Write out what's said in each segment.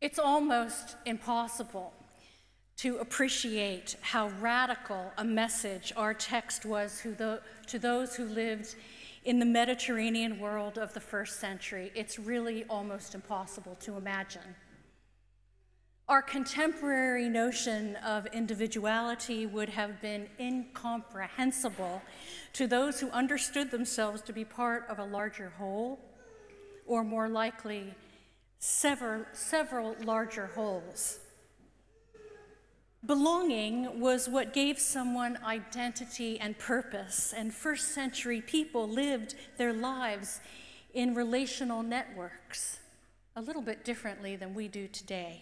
It's almost impossible to appreciate how radical a message our text was to those who lived in the Mediterranean world of the first century. It's really almost impossible to imagine. Our contemporary notion of individuality would have been incomprehensible to those who understood themselves to be part of a larger whole, or more likely, several larger wholes. Belonging was what gave someone identity and purpose, and first century people lived their lives in relational networks, a little bit differently than we do today.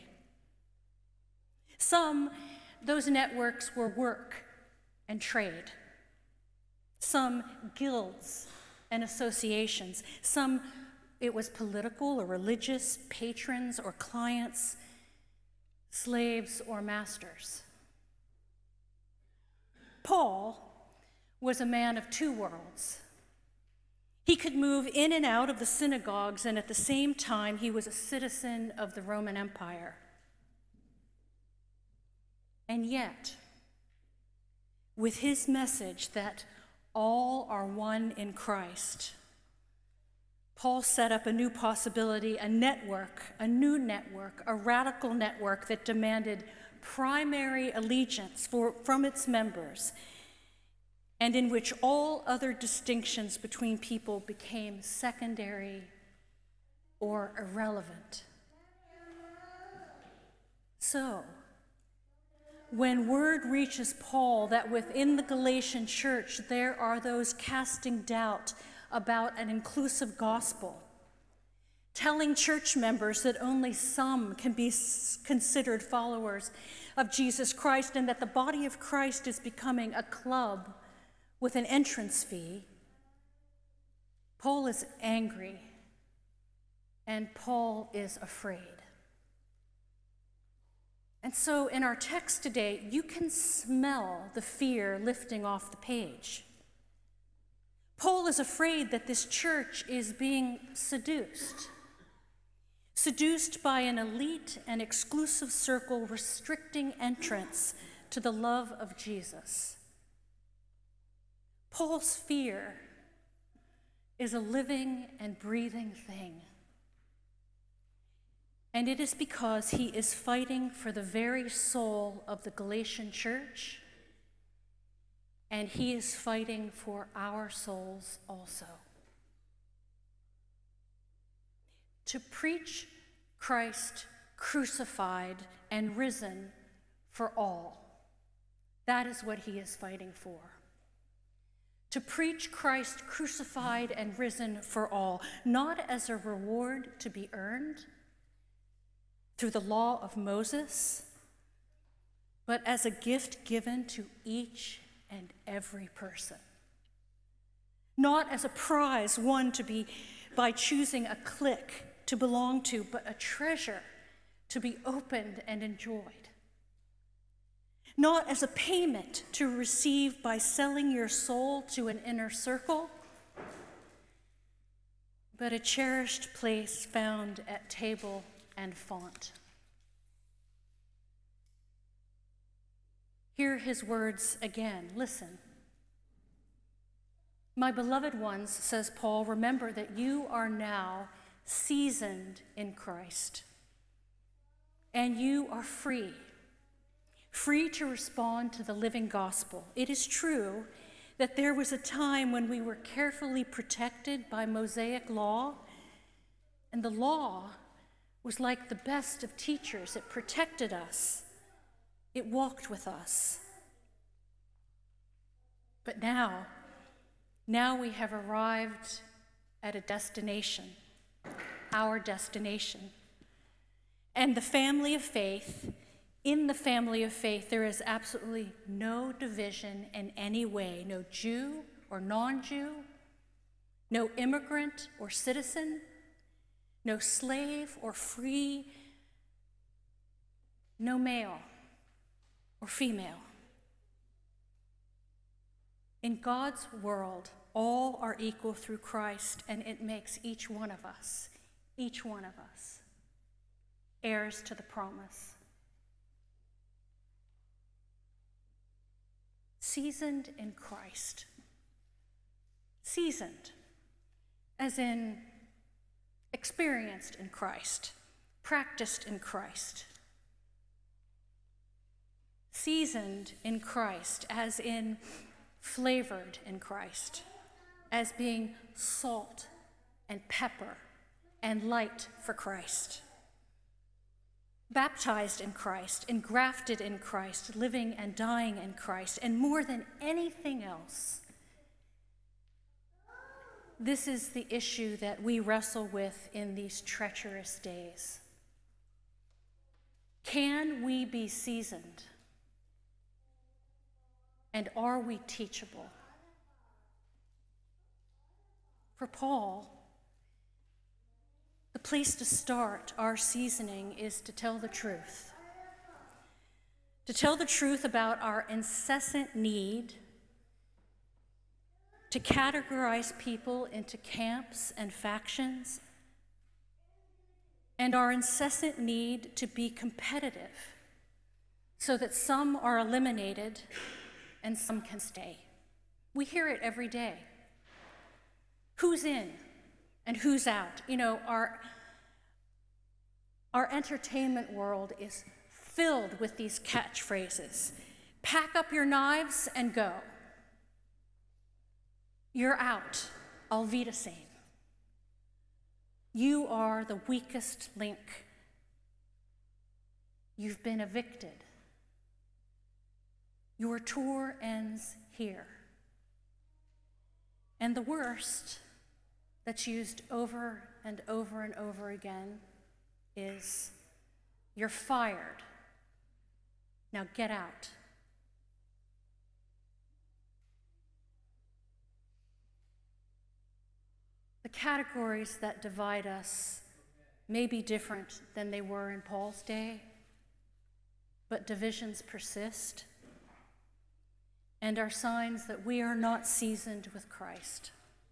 Those networks were work and trade. Some guilds and associations. Some it was political or religious, patrons or clients, slaves or masters. Paul was a man of two worlds. He could move in and out of the synagogues, and at the same time, he was a citizen of the Roman Empire. And yet, with his message that all are one in Christ, Paul set up a new possibility, a new network, a radical network that demanded primary allegiance from its members, and in which all other distinctions between people became secondary or irrelevant. So, when word reaches Paul that within the Galatian church there are those casting doubt about an inclusive gospel, telling church members that only some can be considered followers of Jesus Christ and that the body of Christ is becoming a club with an entrance fee, Paul is angry and Paul is afraid. And so in our text today, you can smell the fear lifting off the page. Paul is afraid that this church is being seduced by an elite and exclusive circle restricting entrance to the love of Jesus. Paul's fear is a living and breathing thing. And it is because he is fighting for the very soul of the Galatian church, and he is fighting for our souls also. To preach Christ crucified and risen for all, that is what he is fighting for. To preach Christ crucified and risen for all, not as a reward to be earned through the law of Moses, but as a gift given to each and every person. Not as a prize won by choosing a clique to belong to, but a treasure to be opened and enjoyed. Not as a payment to receive by selling your soul to an inner circle, but a cherished place found at table and font. Hear his words again. Listen. My beloved ones, says Paul, remember that you are now seasoned in Christ, and you are free to respond to the living gospel. It is true that there was a time when we were carefully protected by Mosaic law, and the law was like the best of teachers. It protected us. It walked with us. But now we have arrived at a destination, our destination. And in the family of faith, there is absolutely no division in any way, no Jew or non-Jew, no immigrant or citizen, no slave or free, no male or female. In God's world, all are equal through Christ, and it makes each one of us, heirs to the promise. Seasoned in Christ. Seasoned, as in experienced in Christ, practiced in Christ. Seasoned in Christ, as in flavored in Christ, as being salt and pepper and light for Christ. Baptized in Christ, engrafted in Christ, living and dying in Christ, and more than anything else, this is the issue that we wrestle with in these treacherous days. Can we be seasoned? And are we teachable? For Paul, the place to start our seasoning is to tell the truth. To tell the truth about our incessant need to categorize people into camps and factions, and our incessant need to be competitive so that some are eliminated and some can stay. We hear it every day. Who's in and who's out? You know, our entertainment world is filled with these catchphrases. Pack up your knives and go. You're out. Auf Wiedersehen. You are the weakest link. You've been evicted. Your tour ends here. And the worst that's used over and over and over again is, you're fired. Now get out. The categories that divide us may be different than they were in Paul's day, but divisions persist and are signs that we are not seasoned with Christ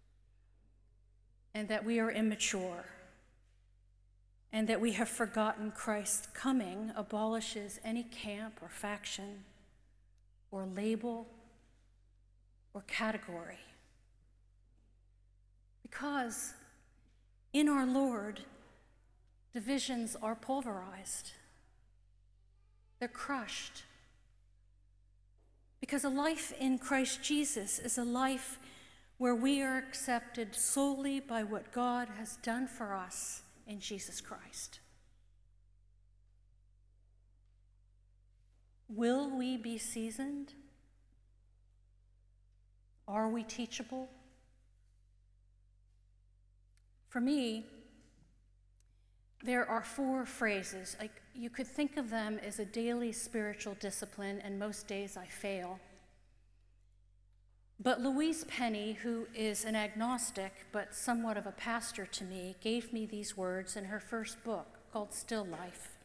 and that we are immature and that we have forgotten Christ's coming abolishes any camp or faction or label or category. Because in our Lord, divisions are pulverized. They're crushed. Because a life in Christ Jesus is a life where we are accepted solely by what God has done for us in Jesus Christ. Will we be seasoned? Are we teachable? For me, there are 4 phrases. You could think of them as a daily spiritual discipline, and most days I fail. But Louise Penny, who is an agnostic but somewhat of a pastor to me, gave me these words in her first book called Still Life.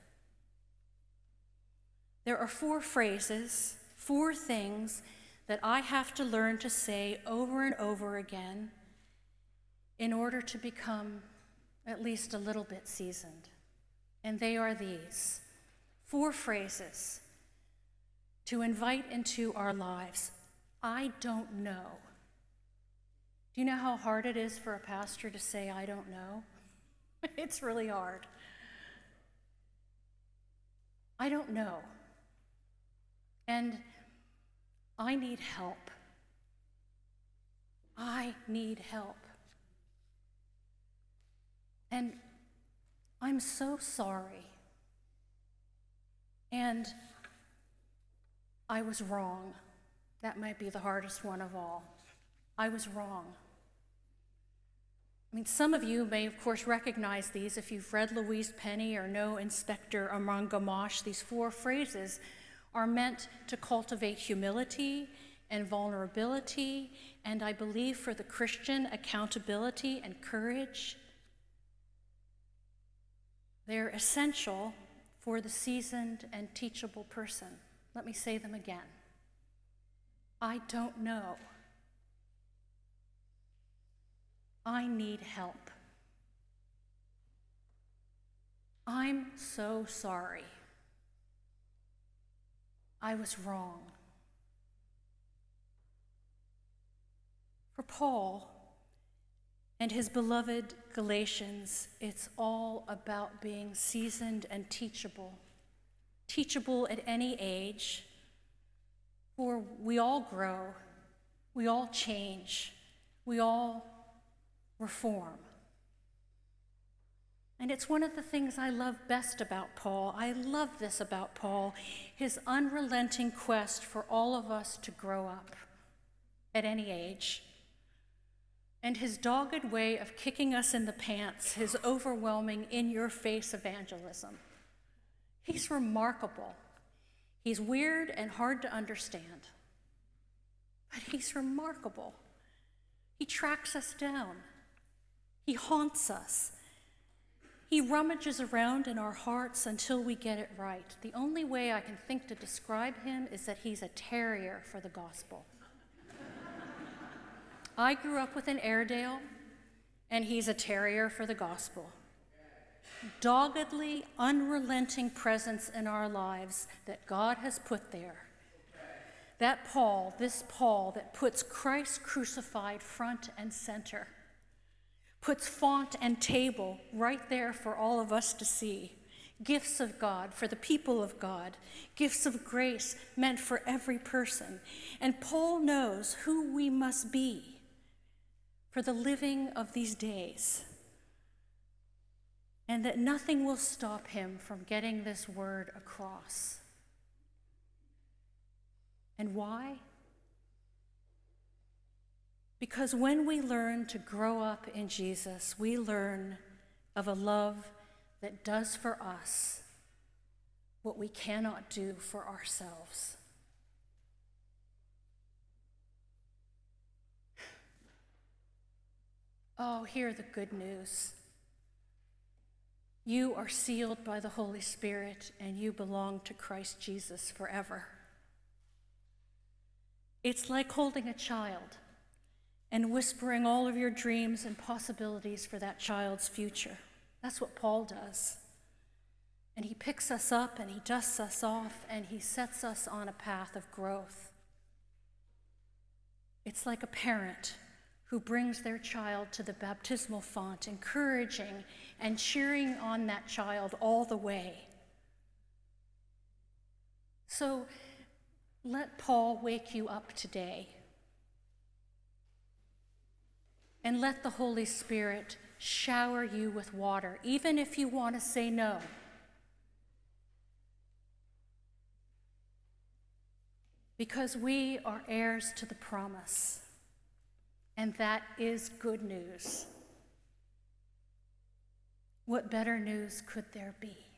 There are 4 phrases, 4 things that I have to learn to say over and over again in order to become at least a little bit seasoned. And they are these 4 phrases to invite into our lives. I don't know. Do you know how hard it is for a pastor to say, I don't know? It's really hard. I don't know. And I need help. I need help. And I'm so sorry. And I was wrong. That might be the hardest one of all. I was wrong. I mean, some of you may, of course, recognize these if you've read Louise Penny or know Inspector Armand Gamache. These 4 phrases are meant to cultivate humility and vulnerability, and I believe for the Christian, accountability and courage. They're essential for the seasoned and teachable person. Let me say them again. I don't know. I need help. I I'm so sorry. I was wrong. For Paul and his beloved Galatians, it's all about being seasoned and teachable. Teachable at any age, for we all grow, we all change, we all reform. And it's one of the things I love best about Paul. I love this about Paul, his unrelenting quest for all of us to grow up at any age, and his dogged way of kicking us in the pants, his overwhelming in-your-face evangelism. He's remarkable. He's weird and hard to understand, but he's remarkable. He tracks us down. He haunts us. He rummages around in our hearts until we get it right. The only way I can think to describe him is that he's a terrier for the gospel. I grew up with an Airedale, and he's a terrier for the gospel. Doggedly, unrelenting presence in our lives that God has put there. That Paul, this Paul that puts Christ crucified front and center, puts font and table right there for all of us to see. Gifts of God for the people of God, gifts of grace meant for every person. And Paul knows who we must be for the living of these days, and that nothing will stop him from getting this word across. And why? Because when we learn to grow up in Jesus, we learn of a love that does for us what we cannot do for ourselves. Oh, hear the good news. You are sealed by the Holy Spirit, and you belong to Christ Jesus forever. It's like holding a child and whispering all of your dreams and possibilities for that child's future. That's what Paul does. And he picks us up and he dusts us off and he sets us on a path of growth. It's like a parent who brings their child to the baptismal font, encouraging and cheering on that child all the way. So let Paul wake you up today. And let the Holy Spirit shower you with water, even if you want to say no. Because we are heirs to the promise. And that is good news. What better news could there be?